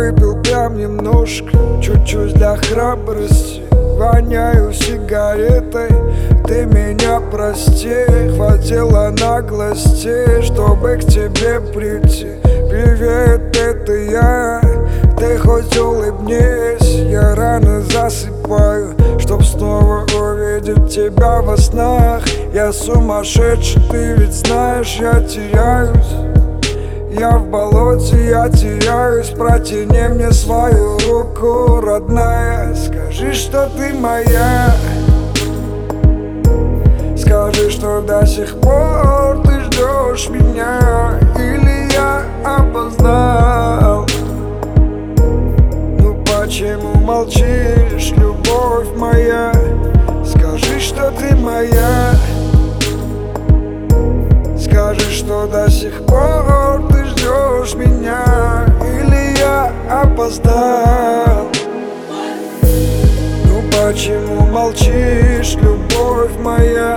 выпил прям немножко, чуть-чуть для храбрости. Воняю сигаретой, ты меня прости. Хватило наглости, чтобы к тебе прийти. Привет, это я, ты хоть улыбнись. Я рано засыпаю, чтоб снова увидеть тебя во снах. Я сумасшедший, ты ведь знаешь, я теряюсь. Я в болоте, я теряюсь. Протяни мне свою руку, родная. Скажи, что ты моя. Скажи, что до сих пор ты ждешь меня. Или я опоздал. Ну почему молчишь, любовь моя? Скажи, что ты моя. Скажи, что до сих пор ты ждешь меня. Или я опоздал. Ну почему молчишь, любовь моя?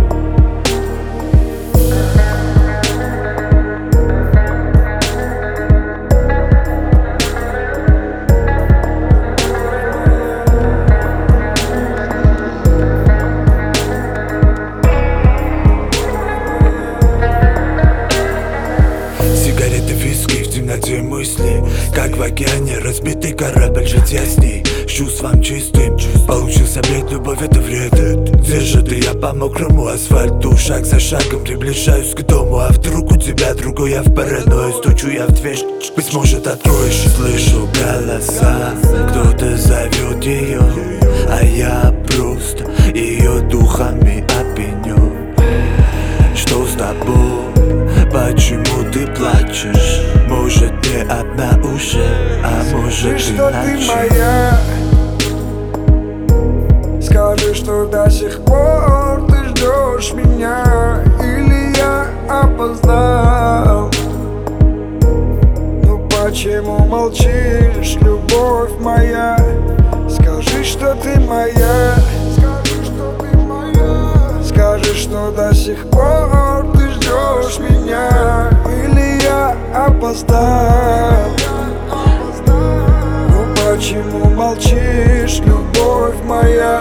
Мысли, как в океане разбитый корабль, жить я с ней с чувством чистым. Получился бред, любовь это вред. Где же ты, я по мокрому асфальту, шаг за шагом приближаюсь к дому. А вдруг у тебя другой, я в паранойи. Стучу я в дверь, быть может откроешь. Слышу голоса, кто-то зовет ее, а я просто ее духами опьянен. Что с тобой? Почему ты плачешь? Может, не одна уже, а может скажи, иначе. что ты моя. Скажи, что до сих пор ты ждешь меня. Или я опоздал. Ну почему молчишь, любовь моя? Скажи, что ты моя. Скажи, что ты моя. Скажи, что до сих пор ты ждешь меня. Или я опоздал. Ну почему молчишь, любовь моя?